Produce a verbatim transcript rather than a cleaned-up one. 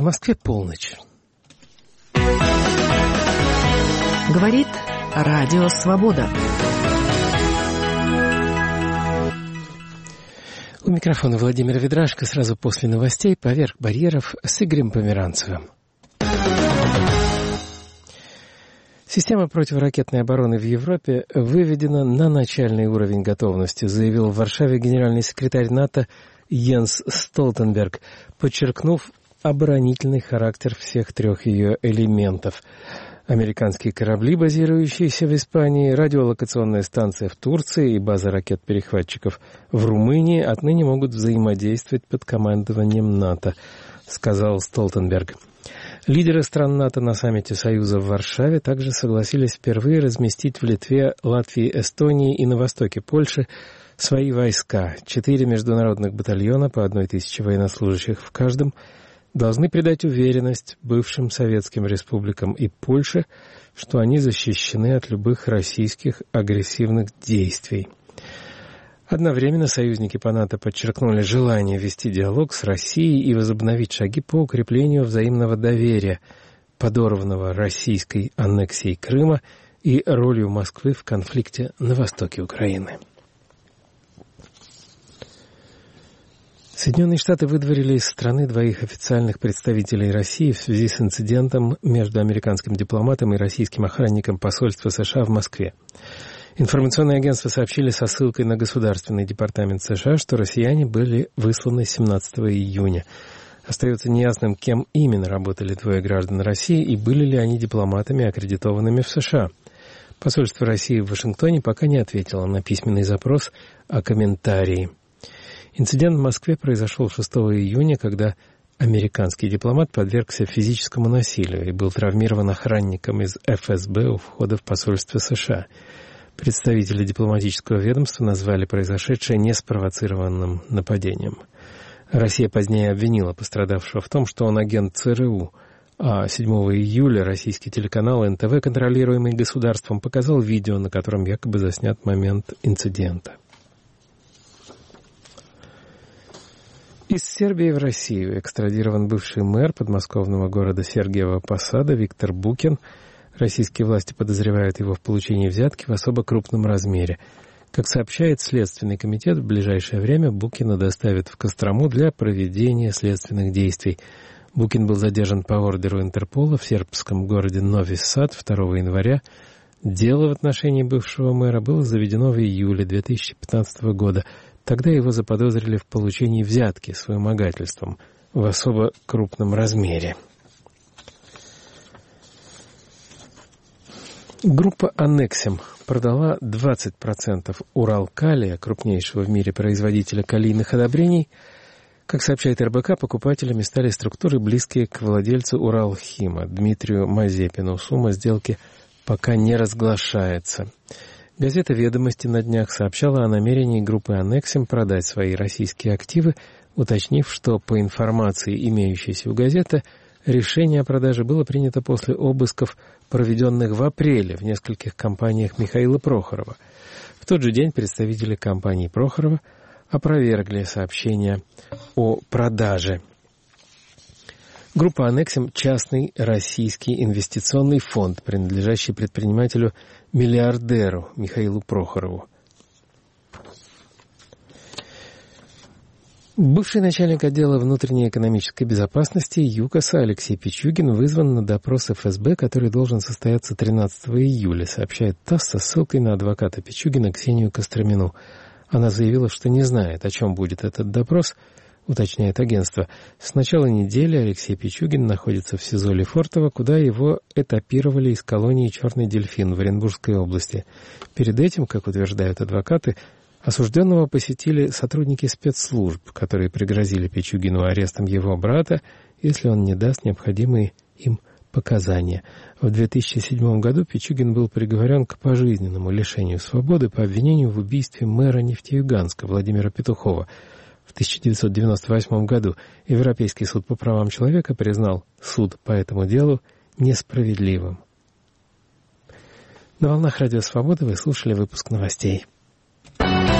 Москве полночь. Говорит Радио Свобода. У микрофона Владимир Ведрашко. Сразу после новостей «Поверх барьеров» с Игорем Померанцевым. Система противоракетной обороны в Европе выведена на начальный уровень готовности, заявил в Варшаве генеральный секретарь НАТО Йенс Столтенберг, подчеркнув оборонительный характер всех трех ее элементов. Американские корабли, базирующиеся в Испании, радиолокационная станция в Турции и база ракет-перехватчиков в Румынии отныне могут взаимодействовать под командованием НАТО, сказал Столтенберг. Лидеры стран НАТО на саммите Союза в Варшаве также согласились впервые разместить в Литве, Латвии, Эстонии и на востоке Польши свои войска. Четыре международных батальона по одной тысяче военнослужащих в каждом должны придать уверенность бывшим советским республикам и Польше, что они защищены от любых российских агрессивных действий. Одновременно союзники по НАТО подчеркнули желание вести диалог с Россией и возобновить шаги по укреплению взаимного доверия, подорванного российской аннексией Крыма и ролью Москвы в конфликте на востоке Украины. Соединенные Штаты выдворили из страны двоих официальных представителей России в связи с инцидентом между американским дипломатом и российским охранником посольства США в Москве. Информационные агентства сообщили со ссылкой на Государственный департамент США, что россияне были высланы семнадцатого июня. Остается неясным, кем именно работали двое граждан России и были ли они дипломатами, аккредитованными в США. Посольство России в Вашингтоне пока не ответило на письменный запрос о комментарии. Инцидент в Москве произошел шестого июня, когда американский дипломат подвергся физическому насилию и был травмирован охранником из эф эс бэ у входа в посольство США. Представители дипломатического ведомства назвали произошедшее неспровоцированным нападением. Россия позднее обвинила пострадавшего в том, что он агент цэ эр у, а седьмого июля российский телеканал эн тэ вэ, контролируемый государством, показал видео, на котором якобы заснят момент инцидента. Из Сербии в Россию экстрадирован бывший мэр подмосковного города Сергиева Посада Виктор Букин. Российские власти подозревают его в получении взятки в особо крупном размере. Как сообщает Следственный комитет, в ближайшее время Букина доставят в Кострому для проведения следственных действий. Букин был задержан по ордеру Интерпола в сербском городе Нови Сад второго января. Дело в отношении бывшего мэра было заведено в июле две тысячи пятнадцатого года. Тогда его заподозрили в получении взятки с вымогательством в особо крупном размере. Группа «Аннексим» продала двадцать процентов Уралкалия, крупнейшего в мире производителя калийных удобрений. Как сообщает эр бэ ка, покупателями стали структуры, близкие к владельцу Уралхима Дмитрию Мазепину. Сумма сделки пока не разглашается. Газета «Ведомости» на днях сообщала о намерении группы «Аннексим» продать свои российские активы, уточнив, что по информации, имеющейся у газеты, решение о продаже было принято после обысков, проведенных в апреле в нескольких компаниях Михаила Прохорова. В тот же день представители компании Прохорова опровергли сообщение о продаже. Группа «Аннексим» — частный российский инвестиционный фонд, принадлежащий предпринимателю-миллиардеру Михаилу Прохорову. Бывший начальник отдела внутренней экономической безопасности ЮКОСа Алексей Пичугин вызван на допрос эф эс бэ, который должен состояться тринадцатого июля, сообщает ТАСС со ссылкой на адвоката Пичугина Ксению Костромину. Она заявила, что не знает, о чем будет этот допрос, уточняет агентство. С начала недели Алексей Пичугин находится в СИЗО Лефортово, куда его этапировали из колонии «Черный дельфин» в Оренбургской области. Перед этим, как утверждают адвокаты, осужденного посетили сотрудники спецслужб, которые пригрозили Пичугину арестом его брата, если он не даст необходимые им показания. В две тысячи седьмом году Пичугин был приговорен к пожизненному лишению свободы по обвинению в убийстве мэра Нефтеюганска Владимира Петухова. В тысяча девятьсот девяносто восьмом году Европейский суд по правам человека признал суд по этому делу несправедливым. На волнах Радио Свобода вы слушали выпуск новостей.